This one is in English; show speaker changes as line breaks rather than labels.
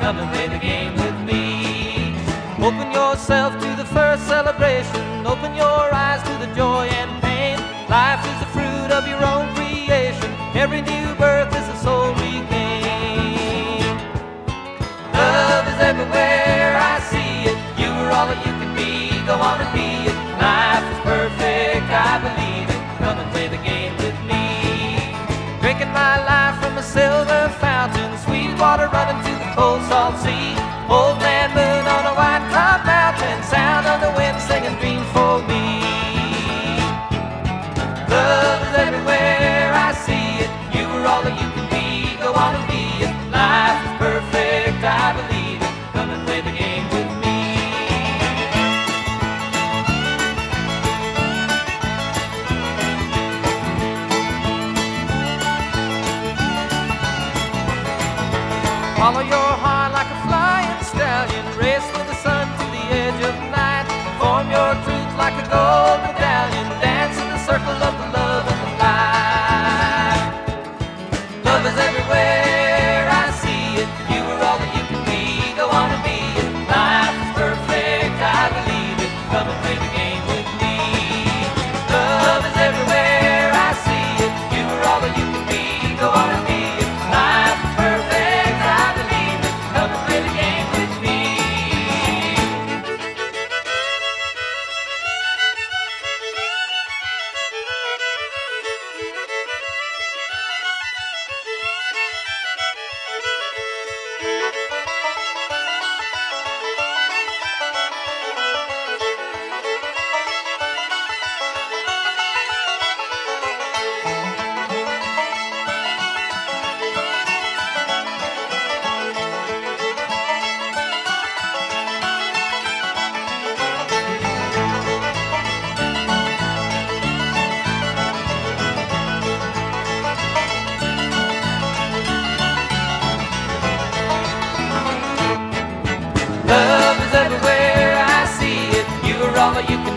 come and play the game with me. Open yourself to the first celebration, open your eyes to the joy and pain. Life is the fruit of your own creation, every new birth is a soul regained. Love is everywhere, I see it, you are all that you can be, go on and be it. Life is perfect, I believe it, come and play the game with me. Drinking my life from a silver fountain, sweet water running to the cold salt sea. Old man moon on a white cloud mountain, sound of the wind singing dreams for me. Love is everywhere, I see it, you are all that you can be, go on and be it. Life is perfect, I believe it, come and play the game with me. Follow your heart like a flying stallion, race with the sun to the edge of night. Form your truth like a gold medallion, dance in the circle of the love and the light. Love is everywhere, I see it, you are all that you can be, go on and be it. Life is perfect, I believe it, come and play the game with me. Love is everywhere, I see it, you are all that you can be, go on and be it. Life is perfect, I believe it, come and play the game with me. Love is everywhere, I see it, you are all that you can